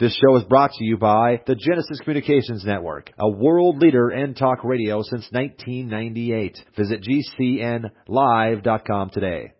This show is brought to you by the Genesis Communications Network, a world leader in talk radio since 1998. Visit GCNlive.com today.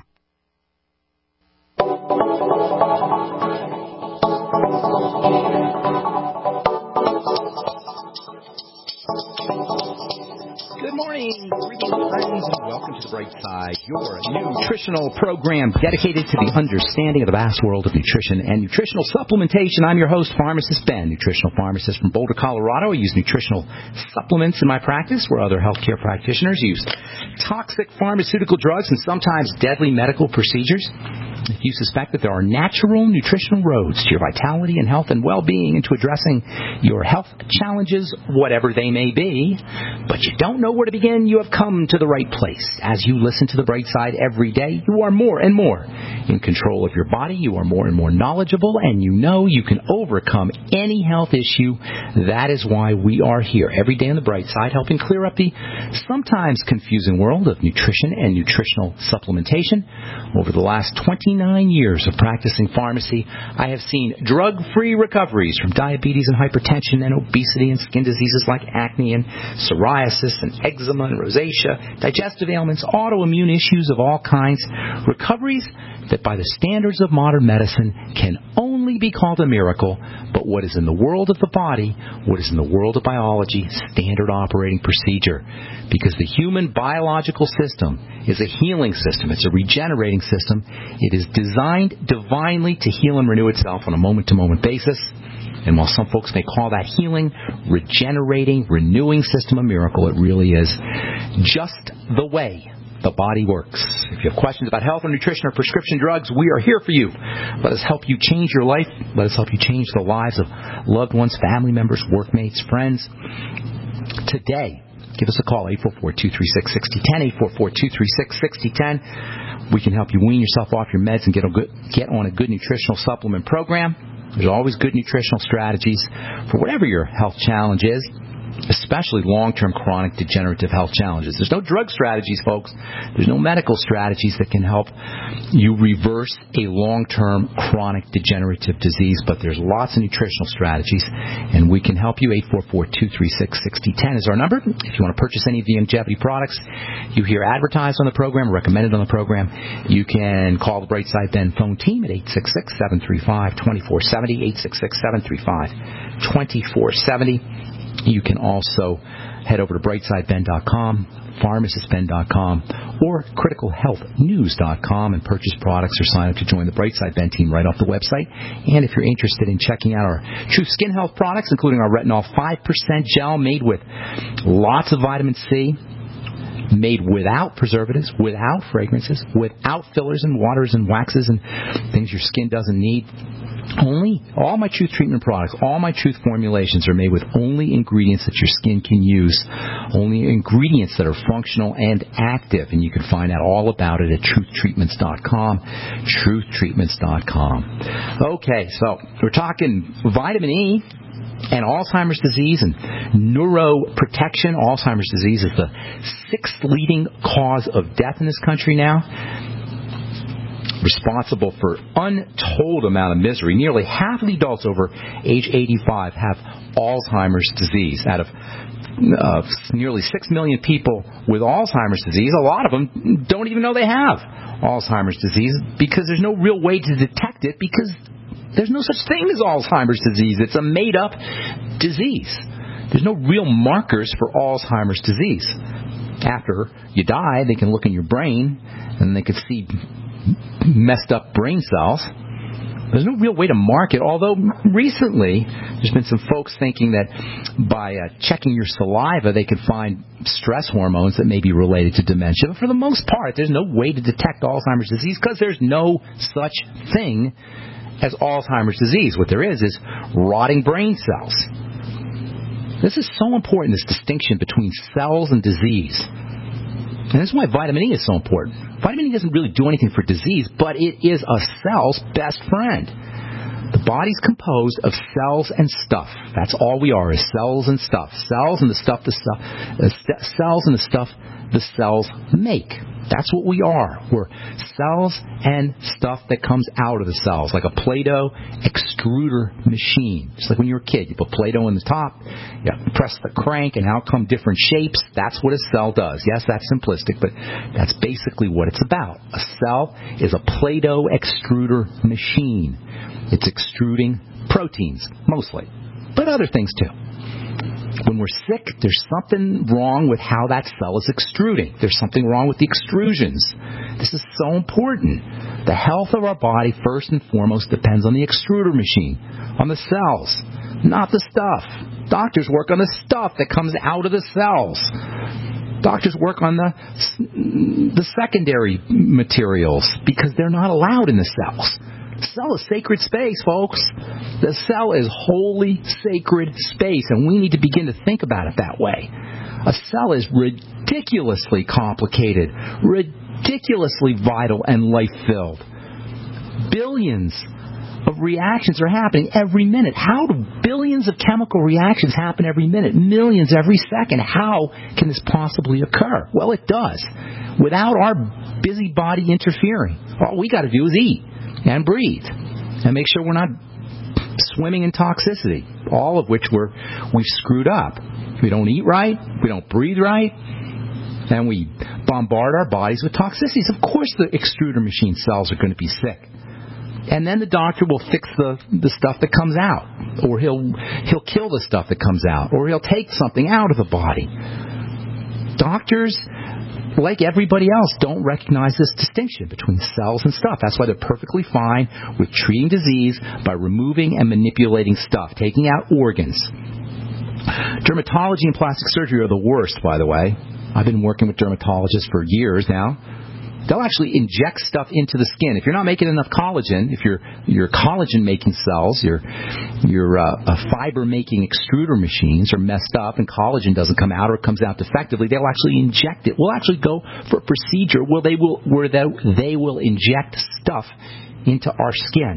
Good morning, greetings, friends, and welcome to The Bright Side, your nutritional program dedicated to the understanding of the vast world of nutrition and nutritional supplementation. I'm your host, Pharmacist Ben, nutritional pharmacist from Boulder, Colorado. I use nutritional supplements in my practice, where other healthcare practitioners use toxic pharmaceutical drugs and sometimes deadly medical procedures. If you suspect that there are natural nutritional roads to your vitality and health and well-being and to addressing your health challenges, whatever they may be, but you don't know where to begin, you have come to the right place. As you listen to The Bright Side every day, you are more and more in control of your body, you are more and more knowledgeable, and you know you can overcome any health issue. That is why we are here every day on The Bright Side, helping clear up the sometimes confusing world of nutrition and nutritional supplementation. Over the last 29 years of practicing pharmacy, I have seen drug-free recoveries from diabetes and hypertension and obesity and skin diseases like acne and psoriasis and eczema and rosacea, digestive ailments, autoimmune issues of all kinds, recoveries that by the standards of modern medicine can only be called a miracle, but what is in the world of the body, what is in the world of biology, standard operating procedure. Because the human biological system is a healing system. It's a regenerating system. It is designed divinely to heal and renew itself on a moment-to-moment basis. And while some folks may call that healing, regenerating, renewing system a miracle, it really is just the way the body works. If you have questions about health or nutrition or prescription drugs, we are here for you. Let us help you change your life. Let us help you change the lives of loved ones, family members, workmates, friends. Today, give us a call, 844-236-6010, 844-236-6010. We can help you wean yourself off your meds and get on a good nutritional supplement program. There's always good nutritional strategies for whatever your health challenge is, especially long-term chronic degenerative health challenges. There's no drug strategies, folks. There's no medical strategies that can help you reverse a long-term chronic degenerative disease, but there's lots of nutritional strategies, and we can help you. 844-236-6010 is our number. If you want to purchase any of the longevity products you hear advertised on the program, or recommended on the program, you can call the Brightside Ben phone team at 866-735-2470, 866-735-2470. You can also head over to brightsideben.com, pharmacistben.com, or criticalhealthnews.com and purchase products or sign up to join the Brightside Ben team right off the website. And if you're interested in checking out our True Skin Health products, including our Retinol 5% gel made with lots of vitamin C, made without preservatives, without fragrances, without fillers and waters and waxes and things your skin doesn't need. All my Truth treatment products, all my Truth formulations are made with only ingredients that your skin can use, only ingredients that are functional and active, and you can find out all about it at truthtreatments.com, truthtreatments.com. Okay, so we're talking vitamin E and Alzheimer's disease and neuroprotection. Alzheimer's disease is the 6th leading cause of death in this country now, responsible for untold amount of misery. Nearly half of the adults over age 85 have Alzheimer's disease. Out of nearly 6 million people with Alzheimer's disease, a lot of them don't even know they have Alzheimer's disease because there's no real way to detect it, because there's no such thing as Alzheimer's disease. It's a made-up disease. There's no real markers for Alzheimer's disease. After you die, they can look in your brain and they can see messed up brain cells. There's no real way to mark it, although recently there's been some folks thinking that by checking your saliva they could find stress hormones that may be related to dementia. But for the most part, there's no way to detect Alzheimer's disease because there's no such thing as Alzheimer's disease. What there is rotting brain cells. This is so important, this distinction between cells and disease. And this is why vitamin E is so important. Vitamin E doesn't really do anything for disease, but it is a cell's best friend. The body's composed of cells and stuff. That's all we are, is cells and stuff. Cells and the stuff the cells make. That's what we are. We're cells and stuff that comes out of the cells, like a Play-Doh extruder machine. Just like when you were a kid, you put Play-Doh in the top, you press the crank, and out come different shapes. That's what a cell does. Yes, that's simplistic, but that's basically what it's about. A cell is a Play-Doh extruder machine. It's extruding proteins, mostly, but other things too. When we're sick, there's something wrong with how that cell is extruding. There's something wrong with the extrusions. This is so important. The health of our body, first and foremost, depends on the extruder machine, on the cells, not the stuff. Doctors work on the stuff that comes out of the cells. Doctors work on the secondary materials because they're not allowed in the cells. The cell is sacred space, folks. The cell is holy, sacred space, and we need to begin to think about it that way. A cell is ridiculously complicated, ridiculously vital and life-filled. Billions of reactions are happening every minute. How do billions of chemical reactions happen every minute? Millions every second. How can this possibly occur? Well, it does. Without our busy body interfering. All we got to do is eat and breathe and make sure we're not swimming in toxicity, all of which we've screwed up. We don't eat right, we don't breathe right, and we bombard our bodies with toxicities. Of course the extruder machine cells are going to be sick. And then the doctor will fix the stuff that comes out, or he'll kill the stuff that comes out, or he'll take something out of the body. Doctors, like everybody else, don't recognize this distinction between cells and stuff. That's why they're perfectly fine with treating disease by removing and manipulating stuff, taking out organs. Dermatology and plastic surgery are the worst, by the way. I've been working with dermatologists for years now. They'll actually inject stuff into the skin. If you're not making enough collagen, if your collagen-making cells, your fiber-making extruder machines are messed up and collagen doesn't come out or it comes out defectively, they'll actually inject it. We'll actually go for a procedure where they will inject stuff into our skin.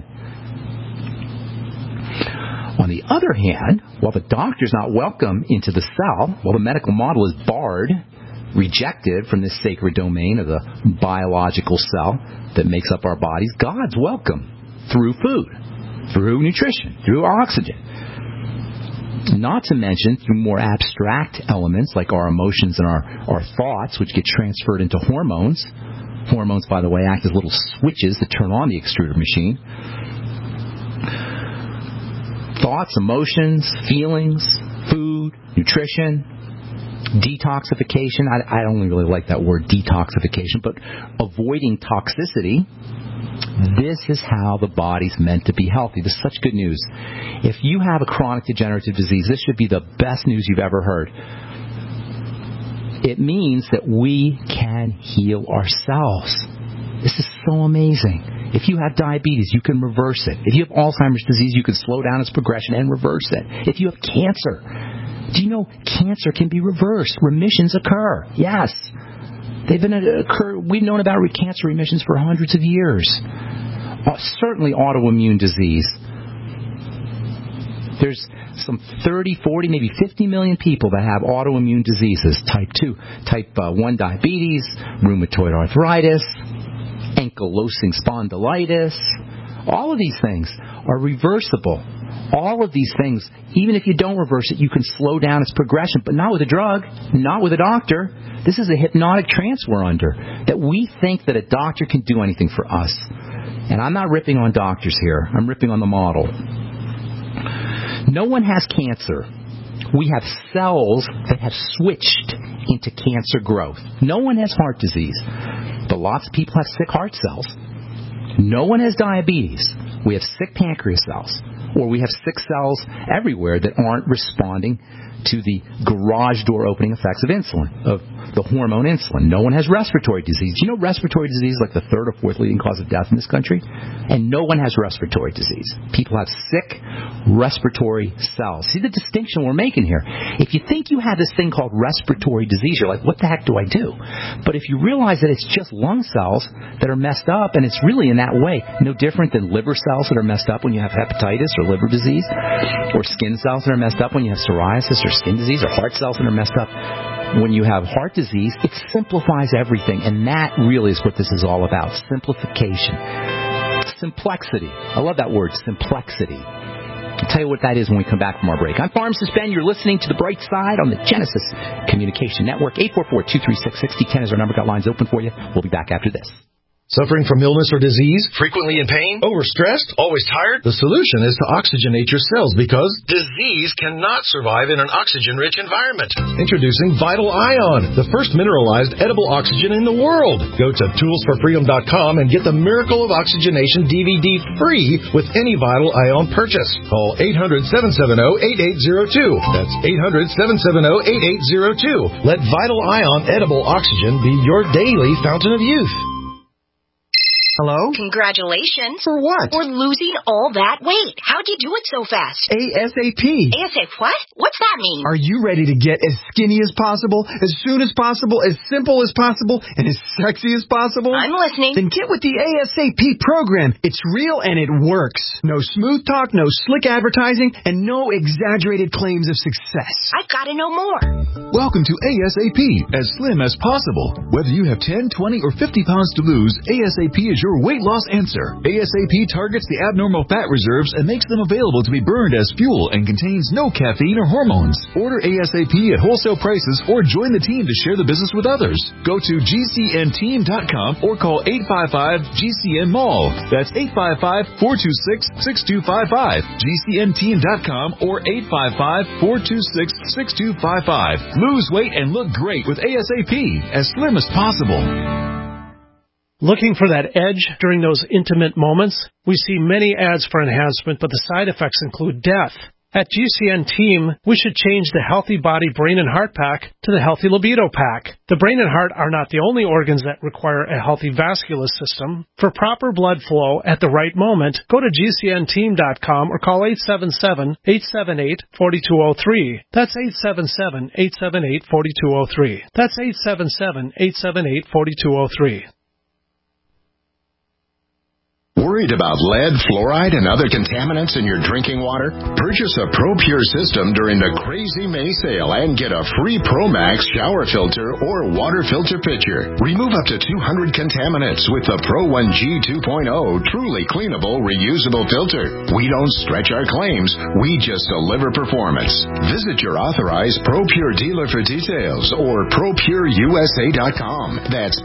On the other hand, while the doctor's not welcome into the cell, while the medical model is barred, rejected from this sacred domain of the biological cell that makes up our bodies, God's welcome through food, through nutrition, through oxygen. Not to mention through more abstract elements like our emotions and our thoughts, which get transferred into hormones. Hormones, by the way, act as little switches that turn on the extruder machine. Thoughts, emotions, feelings, food, nutrition, detoxification. I don't really like that word detoxification, but avoiding toxicity. This is how the body's meant to be healthy. This is such good news. If you have a chronic degenerative disease, this should be the best news you've ever heard. It means that we can heal ourselves. This is so amazing. If you have diabetes, you can reverse it. If you have Alzheimer's disease, you can slow down its progression and reverse it. If you have cancer, do you know cancer can be reversed? Remissions occur. Yes. We've known about cancer remissions for hundreds of years. Certainly autoimmune disease. There's some 30, 40, maybe 50 million people that have autoimmune diseases. Type 2, type 1 diabetes, rheumatoid arthritis, ankylosing spondylitis. All of these things are reversible. All of these things, even if you don't reverse it, you can slow down its progression, but not with a drug, not with a doctor. This is a hypnotic trance we're under, that we think that a doctor can do anything for us. And I'm not ripping on doctors here. I'm ripping on the model. No one has cancer. We have cells that have switched into cancer growth. No one has heart disease, but lots of people have sick heart cells. No one has diabetes. We have sick pancreas cells. Or we have sick cells everywhere that aren't responding to the garage door opening effects of insulin, of the hormone insulin. No one has respiratory disease. Do you know respiratory disease is like the third or fourth leading cause of death in this country? And no one has respiratory disease. People have sick respiratory cells. See the distinction we're making here. If you think you have this thing called respiratory disease, you're like, what the heck do I do? But if you realize that it's just lung cells that are messed up, and it's really in that way no different than liver cells that are messed up when you have hepatitis or liver disease, or skin cells that are messed up when you have psoriasis or skin disease, or heart cells that are messed up when you have heart disease, it simplifies everything, and that really is what this is all about, simplification. Simplexity. I love that word, simplexity. I'll tell you what that is when we come back from our break. I'm Pharmacist Ben. You're listening to The Bright Side on the Genesis Communication Network. 844-236-6010 is our number. Got lines open for you. We'll be back after this. Suffering from illness or disease? Frequently in pain? Overstressed? Always tired? The solution is to oxygenate your cells because disease cannot survive in an oxygen-rich environment. Introducing Vital Ion, the first mineralized edible oxygen in the world. Go to toolsforfreedom.com and get the Miracle of Oxygenation DVD free with any Vital Ion purchase. Call 800-770-8802. That's 800-770-8802. Let Vital Ion edible oxygen be your daily fountain of youth. Hello? Congratulations. For what? For losing all that weight. How'd you do it so fast? ASAP. ASAP what? What's that mean? Are you ready to get as skinny as possible, as soon as possible, as simple as possible, and as sexy as possible? I'm listening. Then get with the ASAP program. It's real and it works. No smooth talk, no slick advertising, and no exaggerated claims of success. I've got to know more. Welcome to ASAP, as slim as possible. Whether you have 10, 20, or 50 pounds to lose, ASAP is your weight loss answer. ASAP targets the abnormal fat reserves and makes them available to be burned as fuel and contains no caffeine or hormones. Order ASAP at wholesale prices or join the team to share the business with others. Go to GCNteam.com or call 855-GCN-MALL. That's 855-426-6255. GCNteam.com or 855-426-6255. Lose weight and look great with ASAP, as slim as possible. Looking for that edge during those intimate moments? We see many ads for enhancement, but the side effects include death. At GCN Team, we should change the Healthy Body Brain and Heart Pack to the Healthy Libido Pack. The brain and heart are not the only organs that require a healthy vascular system. For proper blood flow at the right moment, go to GCNteam.com or call 877-878-4203. That's 877-878-4203. That's 877-878-4203. Worried about lead, fluoride, and other contaminants in your drinking water? Purchase a ProPure system during the Crazy May sale and get a free ProMax shower filter or water filter pitcher. Remove up to 200 contaminants with the Pro 1G 2.0 truly cleanable, reusable filter. We don't stretch our claims. We just deliver performance. Visit your authorized ProPure dealer for details or ProPureUSA.com. That's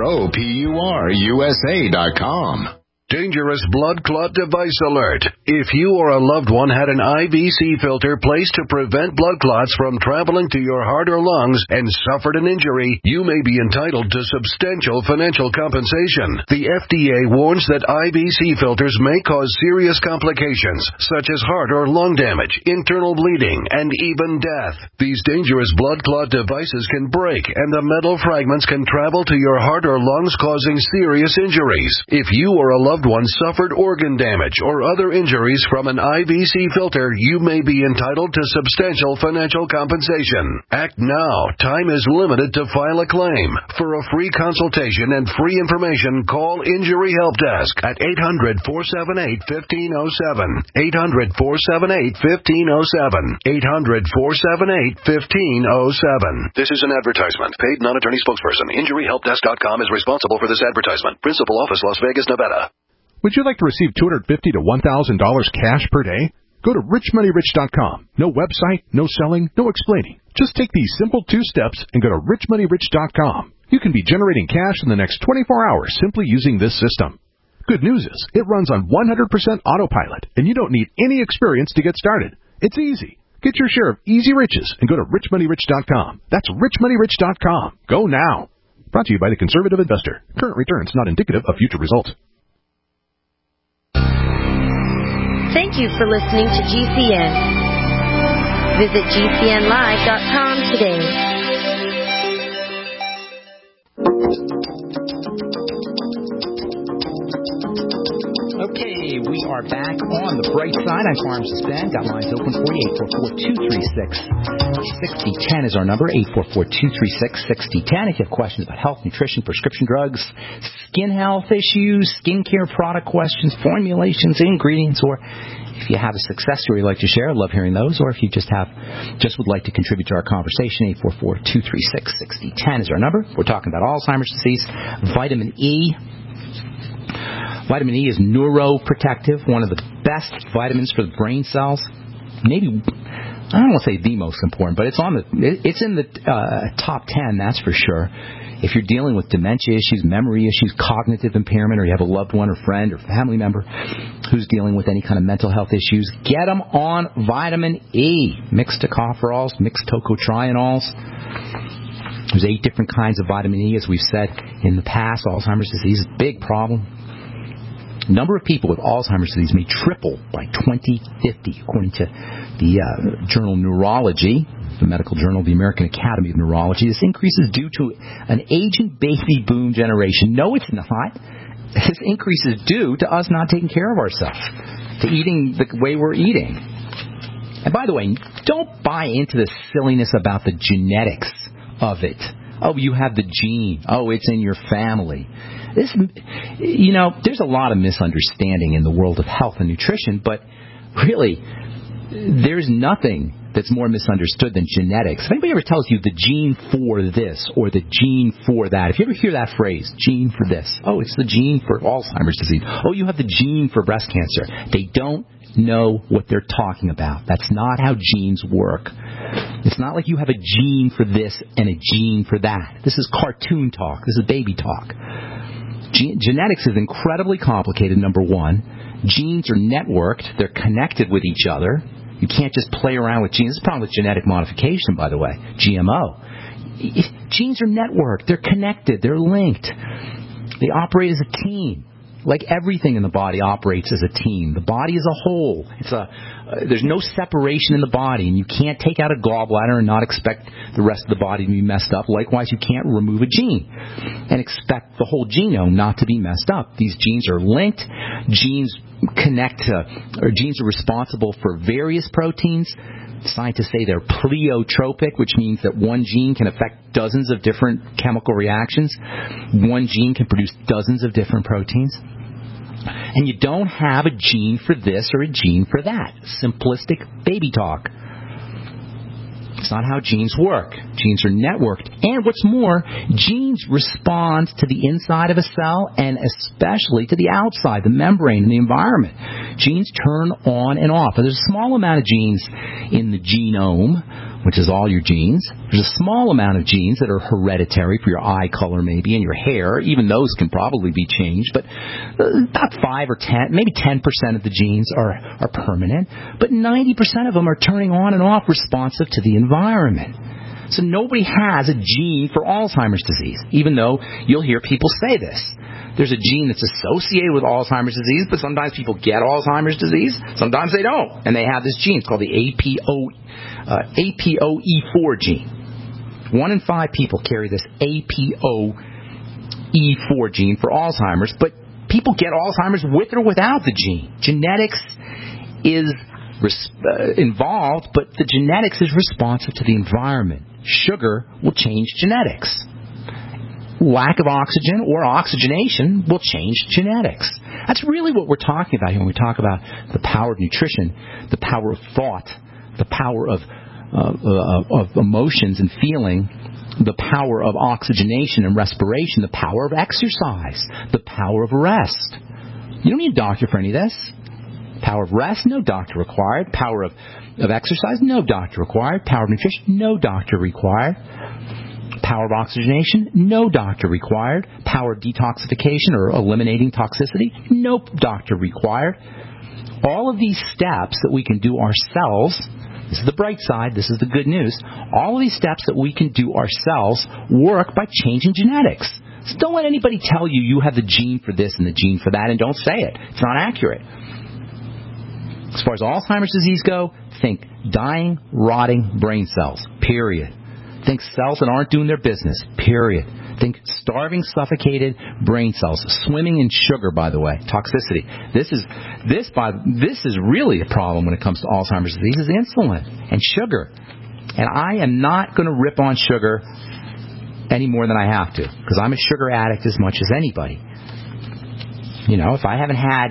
ProPureUSA.com. Dangerous blood clot device alert. If you or a loved one had an IVC filter placed to prevent blood clots from traveling to your heart or lungs and suffered an injury, you may be entitled to substantial financial compensation. The FDA warns that IVC filters may cause serious complications, such as heart or lung damage, internal bleeding, and even death. These dangerous blood clot devices can break, and the metal fragments can travel to your heart or lungs, causing serious injuries. If you or a loved one suffered organ damage or other injuries from an IVC filter, you may be entitled to substantial financial compensation. Act now. Time is limited to file a claim. For a free consultation and free information, call Injury Help Desk at 800-478-1507. 800-478-1507. 800-478-1507. This is an advertisement. Paid non-attorney spokesperson. InjuryHelpDesk.com is responsible for this advertisement. Principal office, Las Vegas, Nevada. Would you like to receive $250 to $1,000 cash per day? Go to richmoneyrich.com. No website, no selling, no explaining. Just take these simple 2 steps and go to richmoneyrich.com. You can be generating cash in the next 24 hours simply using this system. Good news is, it runs on 100% autopilot, and you don't need any experience to get started. It's easy. Get your share of easy riches and go to richmoneyrich.com. That's richmoneyrich.com. Go now. Brought to you by the Conservative Investor. Current returns not indicative of future results. Thank you for listening to GCN. Visit GCNlive.com today. Okay, we are back on the bright side. I'm Pharmacist Ben. Got lines open for you. 844-236-6010 is our number. 844-236-6010. If you have questions about health, nutrition, prescription drugs, skin health issues, skincare product questions, formulations, ingredients, or If you have a success story you'd like to share, I'd love hearing those. Or if you just would like to contribute to our conversation, 844-236-6010 is our number. We're talking about Alzheimer's disease. Vitamin E. Vitamin E is neuroprotective, one of the best vitamins for the brain cells. Maybe, I don't want to say the most important, but it's in the top 10, that's for sure. If you're dealing with dementia issues, memory issues, cognitive impairment, or you have a loved one or friend or family member who's dealing with any kind of mental health issues, get them on vitamin E. Mixed tocopherols, mixed tocotrienols. There's 8 different kinds of vitamin E, as we've said in the past. Alzheimer's disease is a big problem. The number of people with Alzheimer's disease may triple by 2050, according to the journal Neurology, the medical journal of the American Academy of Neurology. This increase is due to an aging baby boom generation. No, it's not. This increase is due to us not taking care of ourselves, to eating the way we're eating. And by the way, don't buy into the silliness about the genetics of it. Oh, you have the gene. Oh, it's in your family. There's a lot of misunderstanding in the world of health and nutrition, but really, there's nothing that's more misunderstood than genetics. If anybody ever tells you the gene for this or the gene for that, if you ever hear that phrase, gene for this, oh, it's the gene for Alzheimer's disease. Oh, you have the gene for breast cancer. They don't know what they're talking about. That's not how genes work. It's not like you have a gene for this and a gene for that. This is cartoon talk. This is baby talk. Genetics is incredibly complicated, number one. Genes are networked. They're connected with each other. You can't just play around with genes. This is the problem with genetic modification, by the way, GMO. Genes are networked. They're connected. They're linked. They operate as a team. Like everything in the body operates as a team. The body is a whole. There's no separation in the body, and you can't take out a gallbladder and not expect the rest of the body to be messed up. Likewise, you can't remove a gene and expect the whole genome not to be messed up. These genes are linked. Genes are responsible for various proteins. Scientists say they're pleiotropic, which means that one gene can affect dozens of different chemical reactions. One gene can produce dozens of different proteins. And you don't have a gene for this or a gene for that. Simplistic baby talk. It's not how genes work. Genes are networked. And what's more, genes respond to the inside of a cell and especially to the outside, the membrane and the environment. Genes turn on and off. There's a small amount of genes in the genome, which is all your genes. There's a small amount of genes that are hereditary for your eye color maybe and your hair. Even those can probably be changed. But about 5 or 10, maybe 10% of the genes are permanent. But 90% of them are turning on and off responsive to the environment. So nobody has a gene for Alzheimer's disease, even though you'll hear people say this. There's a gene that's associated with Alzheimer's disease, but sometimes people get Alzheimer's disease, sometimes they don't. And they have this gene. It's called the APOE4 gene. 1 in 5 people carry this APOE4 gene for Alzheimer's, but people get Alzheimer's with or without the gene. Genetics is involved, but the genetics is responsive to the environment. Sugar will change genetics. Lack of oxygen or oxygenation will change genetics. That's really what we're talking about here when we talk about the power of nutrition, the power of thought, the power of emotions and feeling, the power of oxygenation and respiration, the power of exercise, the power of rest. You don't need a doctor for any of this. Power of rest, no doctor required. Power of exercise, no doctor required. Power of nutrition, no doctor required. Power of oxygenation, no doctor required. Power of detoxification or eliminating toxicity, no doctor required. All of these steps that we can do ourselves, this is the bright side, this is the good news, all of these steps that we can do ourselves work by changing genetics. So don't let anybody tell you you have the gene for this and the gene for that, and don't say it. It's not accurate. As far as Alzheimer's disease go, think dying, rotting brain cells, period. Think cells that aren't doing their business, period. Think starving, suffocated brain cells, swimming in sugar, by the way, toxicity. This is really a problem when it comes to Alzheimer's disease, is insulin and sugar. And I am not going to rip on sugar any more than I have to, because I'm a sugar addict as much as anybody. You know, if I haven't had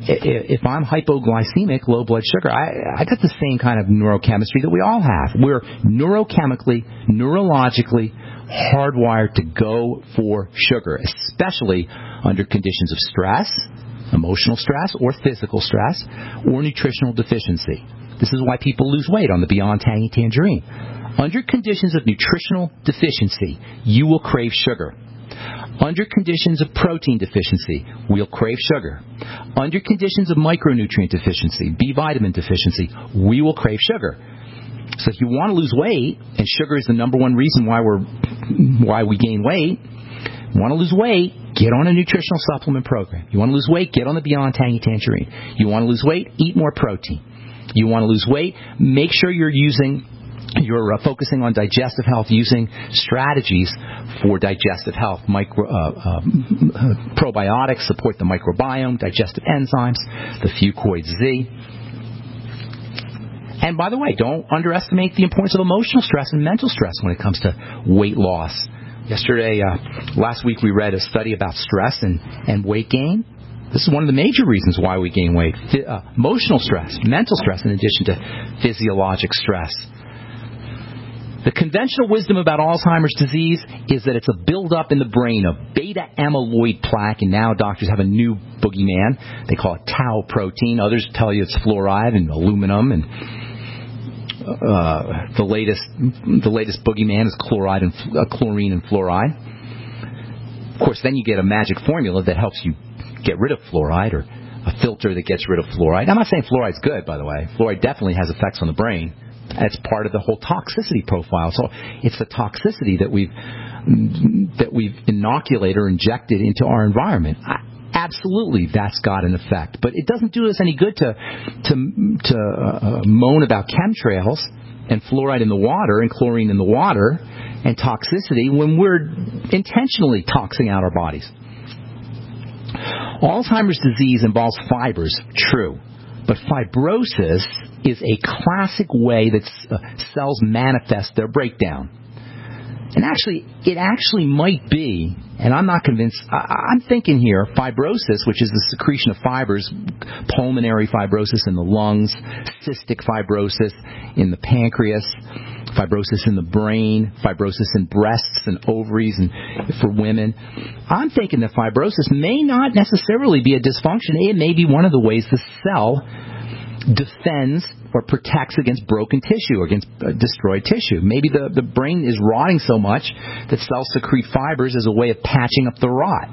if I'm hypoglycemic, low blood sugar, I got the same kind of neurochemistry that we all have. We're neurochemically, neurologically hardwired to go for sugar, especially under conditions of stress, emotional stress or physical stress, or nutritional deficiency. This is why people lose weight on the Beyond Tangy Tangerine. Under conditions of nutritional deficiency, you will crave sugar. Under conditions of protein deficiency, we'll crave sugar. Under conditions of micronutrient deficiency, B vitamin deficiency, we will crave sugar. So if you want to lose weight, and sugar is the number one reason why we gain weight, you want to lose weight, get on a nutritional supplement program. You want to lose weight, get on the Beyond Tangy Tangerine. You want to lose weight, eat more protein. You want to lose weight, make sure you're focusing on digestive health, using strategies for digestive health. Probiotics support the microbiome, digestive enzymes, the Fucoid Z. And by the way, don't underestimate the importance of emotional stress and mental stress when it comes to weight loss. Last week we read a study about stress and weight gain. This is one of the major reasons why we gain weight. Emotional stress, mental stress, in addition to physiologic stress. The conventional wisdom about Alzheimer's disease is that it's a buildup in the brain of beta amyloid plaque, and now doctors have a new boogeyman. They call it tau protein. Others tell you it's fluoride and aluminum, and the latest boogeyman is chlorine and fluoride. Of course, then you get a magic formula that helps you get rid of fluoride, or a filter that gets rid of fluoride. I'm not saying fluoride's good, by the way. Fluoride definitely has effects on the brain. That's part of the whole toxicity profile. So it's the toxicity that we've inoculated or injected into our environment. Absolutely, that's got an effect. But it doesn't do us any good to moan about chemtrails and fluoride in the water and chlorine in the water and toxicity when we're intentionally toxing out our bodies. Alzheimer's disease involves fibers, true. But fibrosis is a classic way that cells manifest their breakdown. And it actually might be, and I'm not convinced, I'm thinking here, fibrosis, which is the secretion of fibers, pulmonary fibrosis in the lungs, cystic fibrosis in the pancreas, fibrosis in the brain, fibrosis in breasts and ovaries and for women. I'm thinking that fibrosis may not necessarily be a dysfunction. It may be one of the ways the cell defends or protects against broken tissue or against destroyed tissue. Maybe the brain is rotting so much that cells secrete fibers as a way of patching up the rot.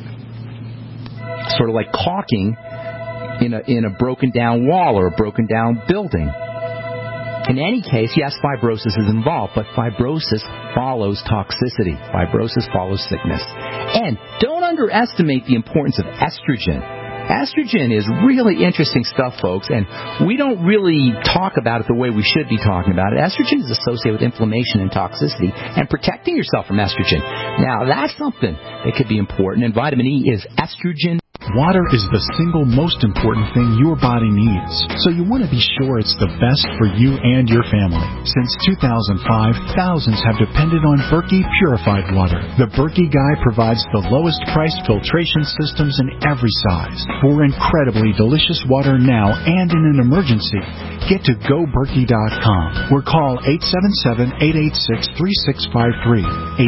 Sort of like caulking in a broken down wall or a broken down building. In any case, yes, fibrosis is involved, but fibrosis follows toxicity. Fibrosis follows sickness. And don't underestimate the importance of estrogen. Estrogen is really interesting stuff, folks, and we don't really talk about it the way we should be talking about it. Estrogen is associated with inflammation and toxicity and protecting yourself from estrogen. Now, that's something that could be important, and vitamin E is estrogen. Water is the single most important thing your body needs, so you want to be sure it's the best for you and your family. Since 2005, thousands have depended on Berkey purified water. The Berkey Guy provides the lowest priced filtration systems in every size. For incredibly delicious water now and in an emergency, get to GoBerkey.com or call 877-886-3653.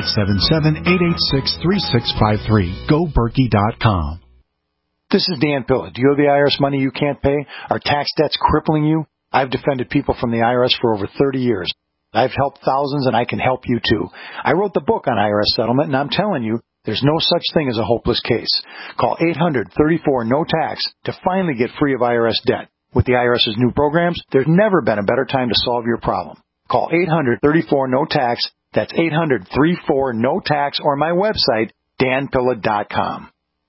877-886-3653. GoBerkey.com. This is Dan Pilla. Do you owe the IRS money you can't pay? Are tax debts crippling you? I've defended people from the IRS for over 30 years. I've helped thousands, and I can help you too. I wrote the book on IRS settlement, and I'm telling you, there's no such thing as a hopeless case. Call 800-34-NO-TAX to finally get free of IRS debt. With the IRS's new programs, there's never been a better time to solve your problem. Call 800-34-NO-TAX. That's 800-34-NO-TAX, or my website, danpilla.com.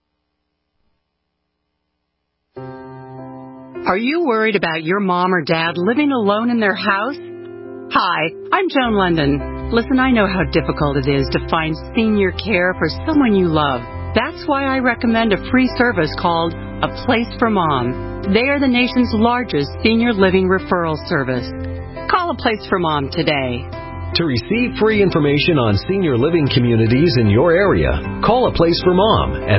Are you worried about your mom or dad living alone in their house? Hi, I'm Joan London. Listen, I know how difficult it is to find senior care for someone you love. That's why I recommend a free service called A Place for Mom. They are the nation's largest senior living referral service. Call A Place for Mom today. To receive free information on senior living communities in your area, call A Place for Mom at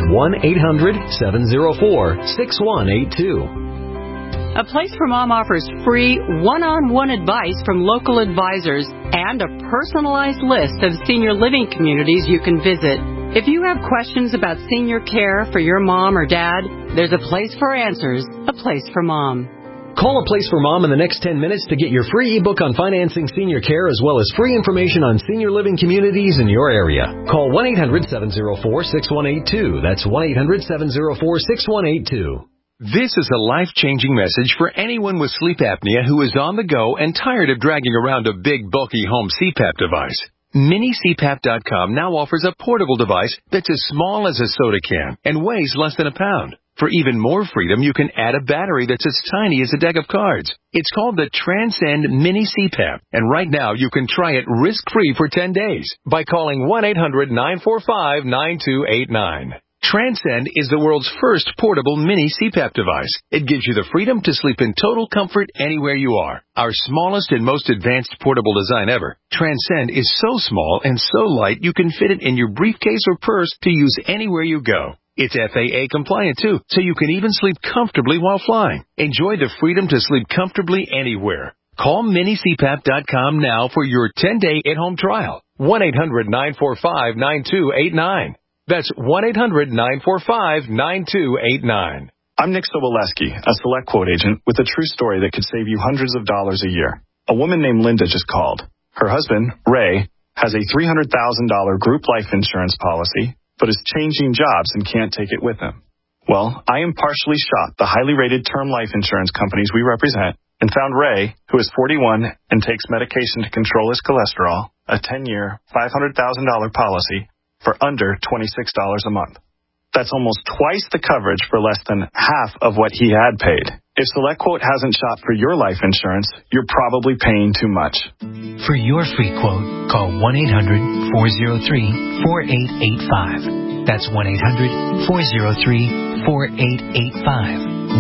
1-800-704-6182. A Place for Mom offers free one-on-one advice from local advisors and a personalized list of senior living communities you can visit. If you have questions about senior care for your mom or dad, there's a place for answers, A Place for Mom. Call A Place for Mom in the next 10 minutes to get your free ebook on financing senior care as well as free information on senior living communities in your area. Call 1-800-704-6182. That's 1-800-704-6182. This is a life-changing message for anyone with sleep apnea who is on the go and tired of dragging around a big, bulky home CPAP device. MiniCPAP.com now offers a portable device that's as small as a soda can and weighs less than a pound. For even more freedom, you can add a battery that's as tiny as a deck of cards. It's called the Transcend Mini CPAP, and right now you can try it risk-free for 10 days by calling 1-800-945-9289. Transcend is the world's first portable mini CPAP device. It gives you the freedom to sleep in total comfort anywhere you are. Our smallest and most advanced portable design ever, Transcend is so small and so light you can fit it in your briefcase or purse to use anywhere you go. It's FAA compliant too, so you can even sleep comfortably while flying. Enjoy the freedom to sleep comfortably anywhere. Call MiniCPAP.com now for your 10-day at-home trial. 1-800-945-9289. That's 1-800-945-9289. I'm Nick Soboleski, a Select Quote agent with a true story that could save you hundreds of dollars a year. A woman named Linda just called. Her husband, Ray, has a $300,000 group life insurance policy, but is changing jobs and can't take it with him. Well, I impartially shopped the highly rated term life insurance companies we represent and found Ray, who is 41 and takes medication to control his cholesterol, a 10-year, $500,000 policy for under $26 a month. That's almost twice the coverage for less than half of what he had paid. If SelectQuote hasn't shopped for your life insurance, you're probably paying too much. For your free quote, call 1-800-403-4885. That's 1-800-403-4885.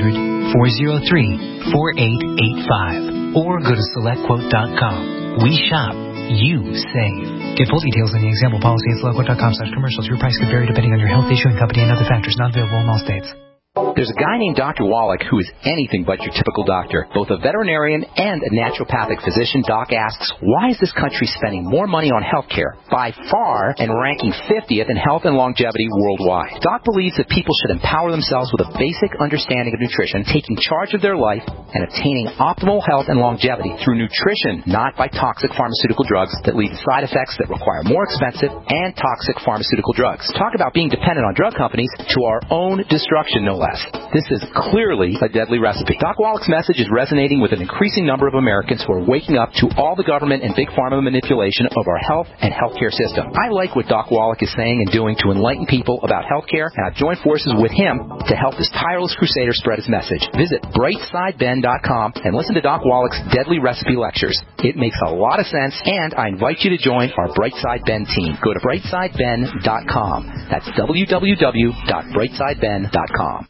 1-800-403-4885. Or go to SelectQuote.com. We shop. You save. Get full details on the example policy at SelectQuote.com/commercials. Your price could vary depending on your health, issuing company, and other factors. Not available in all states. There's a guy named Dr. Wallach who is anything but your typical doctor. Both a veterinarian and a naturopathic physician, Doc asks, why is this country spending more money on health care, by far, and ranking 50th in health and longevity worldwide? Doc believes that people should empower themselves with a basic understanding of nutrition, taking charge of their life, and attaining optimal health and longevity through nutrition, not by toxic pharmaceutical drugs that lead to side effects that require more expensive and toxic pharmaceutical drugs. Talk about being dependent on drug companies to our own destruction, no less. This is clearly a deadly recipe. Doc Wallach's message is resonating with an increasing number of Americans who are waking up to all the government and big pharma manipulation of our health and healthcare system. I like what Doc Wallach is saying and doing to enlighten people about healthcare, and I've joined forces with him to help this tireless crusader spread his message. Visit brightsideben.com and listen to Doc Wallach's deadly recipe lectures. It makes a lot of sense, and I invite you to join our Brightside Ben team. Go to brightsideben.com. That's www.brightsideben.com.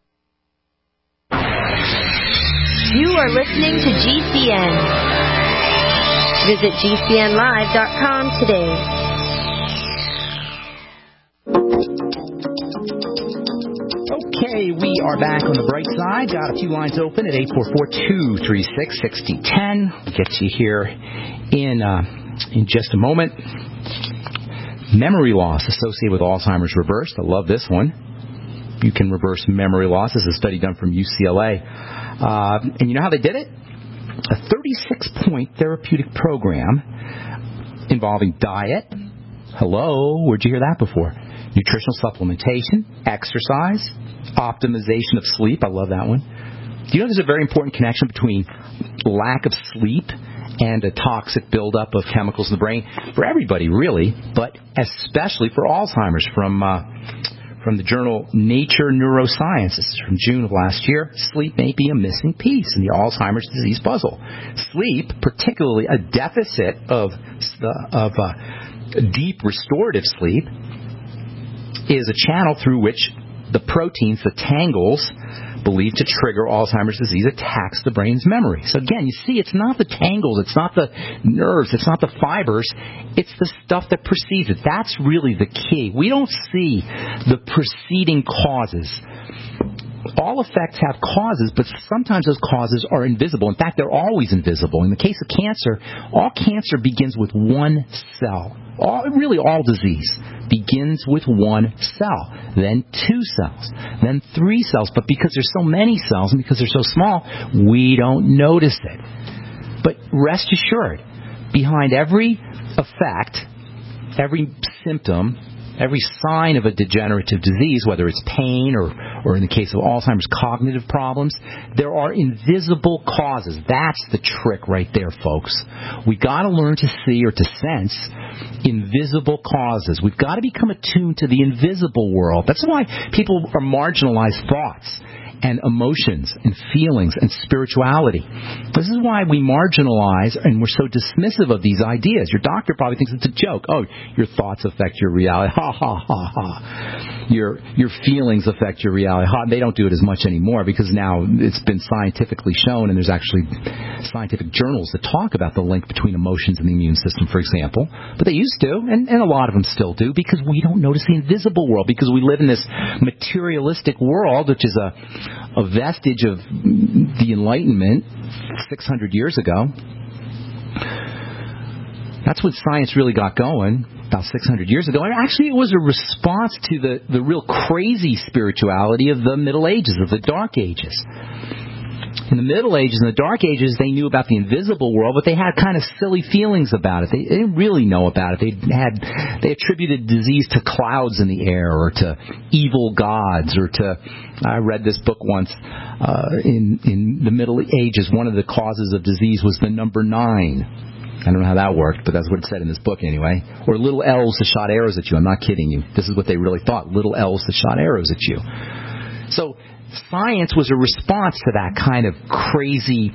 You are listening to GCN. Visit GCNlive.com today. Okay, we are back on the bright side. Got a few lines open at 844-236-6010. We'll get to you here in just a moment. Memory loss associated with Alzheimer's reversed. I love this one. You can reverse memory loss. This is a study done from UCLA. And you know how they did it? A 36-point therapeutic program involving diet. Hello, where'd you hear that before? Nutritional supplementation, exercise, optimization of sleep. I love that one. Do you know there's a very important connection between lack of sleep and a toxic buildup of chemicals in the brain? For everybody, really, but especially for Alzheimer's. From the journal Nature Neuroscience, this is from June of last year, sleep may be a missing piece in the Alzheimer's disease puzzle. Sleep, particularly a deficit of deep restorative sleep, is a channel through which the proteins, the tangles believed to trigger Alzheimer's disease, attacks the brain's memory. So again, you see, it's not the tangles, it's not the nerves, it's not the fibers, it's the stuff that precedes it. That's really the key. We don't see the preceding causes. All effects have causes, but sometimes those causes are invisible. In fact, they're always invisible. In the case of cancer, all cancer begins with one cell. All disease begins with one cell, then 2 cells, then 3 cells. But because there's so many cells and because they're so small, we don't notice it. But rest assured, behind every effect, every symptom, every sign of a degenerative disease, whether it's pain or in the case of Alzheimer's, cognitive problems, there are invisible causes. That's the trick right there, folks. We've got to learn to see or to sense invisible causes. We've got to become attuned to the invisible world. That's why people are marginalized thoughts and emotions and feelings and spirituality. This is why we marginalize and we're so dismissive of these ideas. Your doctor probably thinks it's a joke. Oh, your thoughts affect your reality. Ha, ha, ha, ha. Your feelings affect your reality. Ha. They don't do it as much anymore because now it's been scientifically shown, and there's actually scientific journals that talk about the link between emotions and the immune system, for example. But they used to, and a lot of them still do, because we don't notice the invisible world, because we live in this materialistic world, which is a vestige of the Enlightenment 600 years ago. That's when science really got going, about 600 years ago. And actually, it was a response to the real crazy spirituality of the Middle Ages, of the Dark Ages. In the Middle Ages and the Dark Ages, they knew about the invisible world, but they had kind of silly feelings about it. They didn't really know about it. They attributed disease to clouds in the air, or to evil gods, or to... I read this book once in the Middle Ages. One of the causes of disease was the number 9. I don't know how that worked, but that's what it said in this book anyway. Or little elves that shot arrows at you. I'm not kidding you. This is what they really thought. Little elves that shot arrows at you. So science was a response to that kind of crazy